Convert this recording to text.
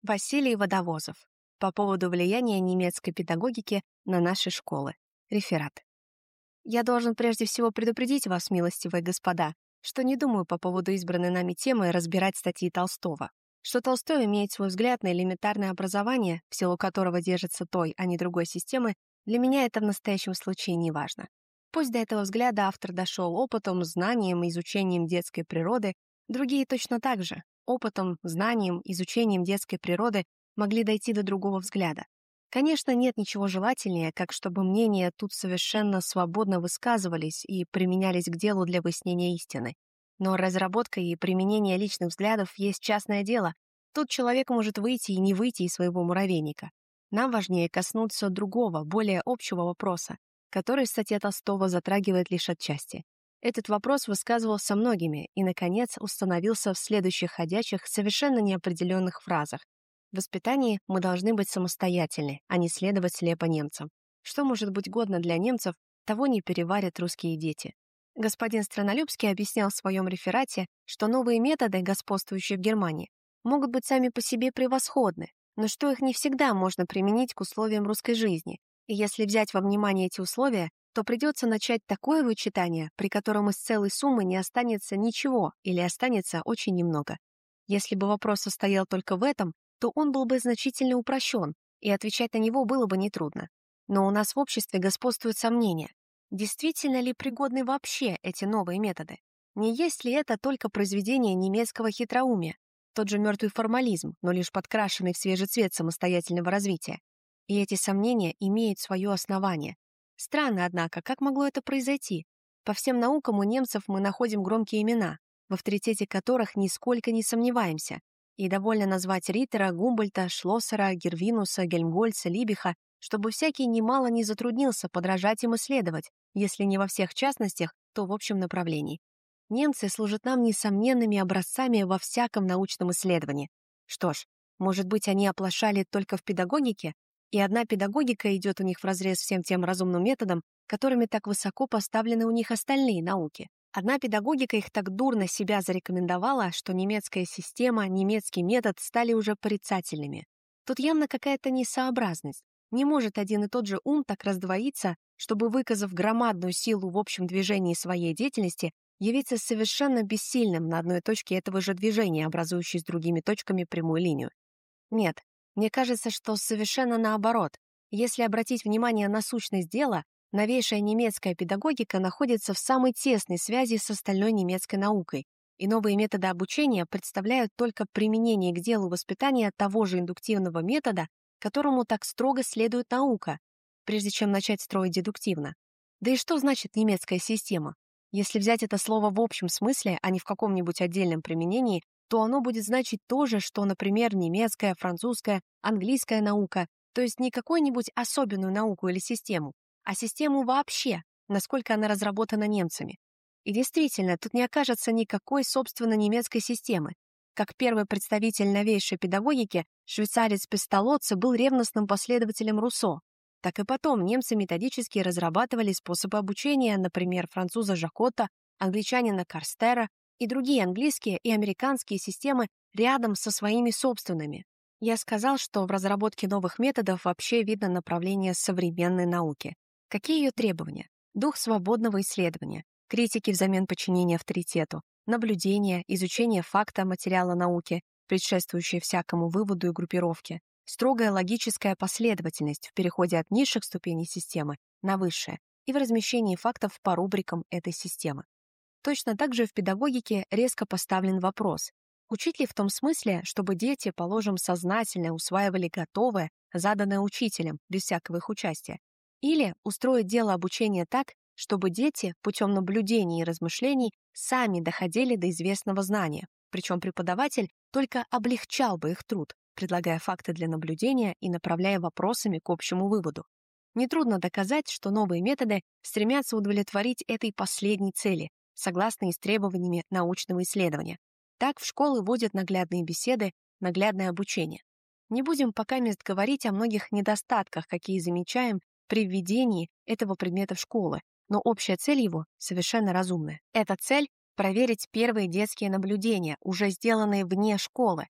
Василий Водовозов. По поводу влияния немецкой педагогики на наши школы. Реферат. Я должен прежде всего предупредить вас, милостивые господа, что не думаю по поводу избранной нами темы разбирать статьи Толстого. Что Толстой имеет свой взгляд на элементарное образование, в силу которого держится той, а не другой системы, для меня это в настоящем случае не важно. Пусть до этого взгляда автор дошел опытом, знанием и изучением детской природы, другие точно так же, опытом, знанием, изучением детской природы могли дойти до другого взгляда. Конечно, нет ничего желательнее, как чтобы мнения тут совершенно свободно высказывались и применялись к делу для выяснения истины. Но разработка и применение личных взглядов есть частное дело. Тут человек может выйти и не выйти из своего муравейника. Нам важнее коснуться другого, более общего вопроса, который статья Толстого затрагивает лишь отчасти. Этот вопрос высказывался многими и, наконец, установился в следующих ходячих, совершенно неопределенных фразах. В воспитании мы должны быть самостоятельны, а не следовать слепо немцам. Что может быть годно для немцев, того не переварят русские дети. Господин Странолюбский объяснял в своем реферате, что новые методы, господствующие в Германии, могут быть сами по себе превосходны, но что их не всегда можно применить к условиям русской жизни. И если взять во внимание эти условия, то придется начать такое вычитание, при котором из целой суммы не останется ничего или останется очень немного. Если бы вопрос состоял только в этом, то он был бы значительно упрощен, и отвечать на него было бы нетрудно. Но у нас в обществе господствует сомнение. Действительно ли пригодны вообще эти новые методы? Не есть ли это только произведение немецкого хитроумия, тот же мертвый формализм, но лишь подкрашенный в свежий цвет самостоятельного развития? И эти сомнения имеют свое основание. Странно, однако, как могло это произойти? По всем наукам у немцев мы находим громкие имена, в авторитете которых нисколько не сомневаемся, и довольно назвать Риттера, Гумбольдта, Шлоссера, Гервинуса, Гельмгольца, Либиха, чтобы всякий немало не затруднился подражать им исследовать, если не во всех частностях, то в общем направлении. Немцы служат нам несомненными образцами во всяком научном исследовании. Что ж, может быть, они оплошали только в педагогике, и одна педагогика идет у них вразрез всем тем разумным методам, которыми так высоко поставлены у них остальные науки. Одна педагогика их так дурно себя зарекомендовала, что немецкая система, немецкий метод стали уже порицательными. Тут явно какая-то несообразность. Не может один и тот же ум так раздвоиться, чтобы, выказав громадную силу в общем движении своей деятельности, явиться совершенно бессильным на одной точке этого же движения, образующей с другими точками прямую линию. Нет, мне кажется, что совершенно наоборот. Если обратить внимание на сущность дела, новейшая немецкая педагогика находится в самой тесной связи с остальной немецкой наукой, и новые методы обучения представляют только применение к делу воспитания того же индуктивного метода, которому так строго следует наука, прежде чем начать строить дедуктивно. Да и что значит немецкая система? Если взять это слово в общем смысле, а не в каком-нибудь отдельном применении, то оно будет значить то же, что, например, немецкая, французская, английская наука, то есть не какую-нибудь особенную науку или систему, а систему вообще, насколько она разработана немцами. И действительно, тут не окажется никакой собственно немецкой системы. Как первый представитель новейшей педагогики, швейцарец Песталоцци был ревностным последователем Руссо, так и потом немцы методически разрабатывали способы обучения, например, француза Жакотта, англичанина Карстера и другие английские и американские системы рядом со своими собственными. Я сказал, что в разработке новых методов вообще видно направление современной науки. Какие ее требования? Дух свободного исследования, критики взамен подчинения авторитету, наблюдение, изучение факта материала науки, предшествующее всякому выводу и группировке, строгая логическая последовательность в переходе от низших ступеней системы на высшие и в размещении фактов по рубрикам этой системы. Точно так же в педагогике резко поставлен вопрос: учить ли в том смысле, чтобы дети, положим, сознательно усваивали готовое, заданное учителем, без всякого их участия, или устроить дело обучения так, чтобы дети путем наблюдений и размышлений сами доходили до известного знания, причем преподаватель только облегчал бы их труд, предлагая факты для наблюдения и направляя вопросами к общему выводу. Нетрудно доказать, что новые методы стремятся удовлетворить этой последней цели, согласно с требованиями научного исследования. Так в школы вводят наглядные беседы, наглядное обучение. Не будем пока мест говорить о многих недостатках, какие замечаем при введении этого предмета в школы, но общая цель его совершенно разумная. Эта цель — проверить первые детские наблюдения, уже сделанные вне школы,